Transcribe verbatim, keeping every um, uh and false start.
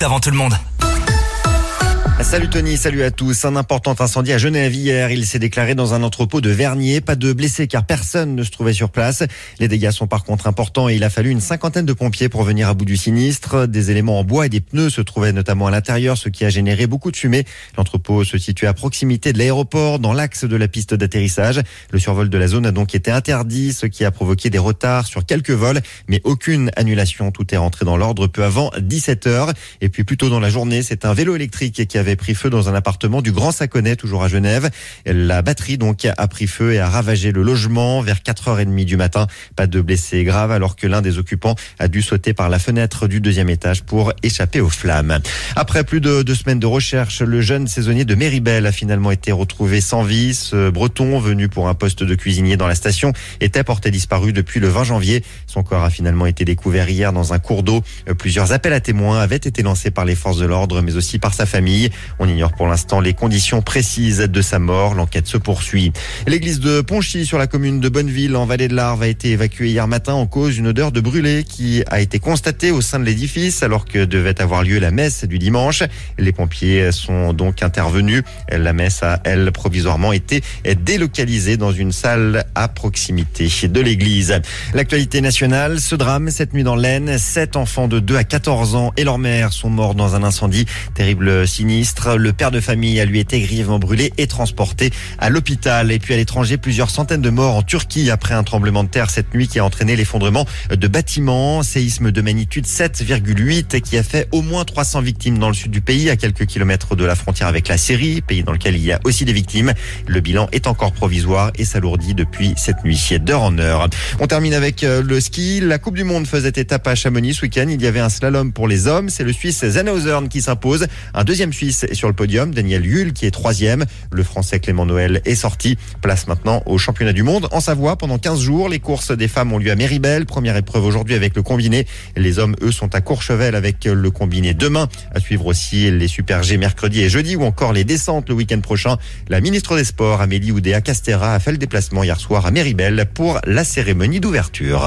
avant tout le monde. Salut Tony, salut à tous. Un important incendie à Genève hier. Il s'est déclaré dans un entrepôt de Vernier. Pas de blessés car personne ne se trouvait sur place. Les dégâts sont par contre importants et il a fallu une cinquantaine de pompiers pour venir à bout du sinistre. Des éléments en bois et des pneus se trouvaient notamment à l'intérieur, ce qui a généré beaucoup de fumée. L'entrepôt se situe à proximité de l'aéroport, dans l'axe de la piste d'atterrissage. Le survol de la zone a donc été interdit, ce qui a provoqué des retards sur quelques vols, mais aucune annulation. Tout est rentré dans l'ordre peu avant dix-sept heures. Et puis plus tôt dans la journée, c'est un vélo électrique qui avait pris feu dans un appartement du Grand Saconnet, toujours à Genève. La batterie donc a pris feu et a ravagé le logement vers quatre heures trente du matin. Pas de blessés graves alors que l'un des occupants a dû sauter par la fenêtre du deuxième étage pour échapper aux flammes. Après plus de deux semaines de recherche, le jeune saisonnier de Méribel a finalement été retrouvé sans vie. Ce breton, venu pour un poste de cuisinier dans la station, était porté disparu depuis le vingt janvier. Son corps a finalement été découvert hier dans un cours d'eau. Plusieurs appels à témoins avaient été lancés par les forces de l'ordre, mais aussi par sa famille. On ignore pour l'instant les conditions précises de sa mort. L'enquête se poursuit. L'église de Ponchy, sur la commune de Bonneville, en Vallée de l'Arve, a été évacuée hier matin en cause d'une odeur de brûlé qui a été constatée au sein de l'édifice alors que devait avoir lieu la messe du dimanche. Les pompiers sont donc intervenus. La messe a, elle, provisoirement été délocalisée dans une salle à proximité de l'église. L'actualité nationale, ce drame cette nuit dans l'Aisne. Sept enfants de deux à quatorze ans et leur mère sont morts dans un incendie. Terrible sinistre. Le père de famille a lui été grièvement brûlé et transporté à l'hôpital. Et puis à l'étranger, plusieurs centaines de morts en Turquie après un tremblement de terre cette nuit qui a entraîné l'effondrement de bâtiments. Séisme de magnitude sept virgule huit qui a fait au moins trois cents victimes dans le sud du pays, à quelques kilomètres de la frontière avec la Syrie, pays dans lequel il y a aussi des victimes. Le bilan est encore provisoire et s'alourdit depuis cette nuit, d'heure en heure. On termine avec le ski. La Coupe du Monde faisait étape à Chamonix ce week-end. Il y avait un slalom pour les hommes. C'est le Suisse Zennhausen qui s'impose. Un deuxième Suisse est sur le podium, Daniel Hull qui est troisième. Le Français Clément Noël est sorti. Place maintenant au championnat du monde en Savoie pendant quinze jours. Les courses des femmes ont lieu à Méribel. Première épreuve aujourd'hui avec le combiné. Les hommes, eux, sont à Courchevel avec le combiné demain. À suivre aussi les Super G mercredi et jeudi ou encore les descentes le week-end prochain. La ministre des Sports, Amélie Oudéa-Castéra, a fait le déplacement hier soir à Méribel pour la cérémonie d'ouverture.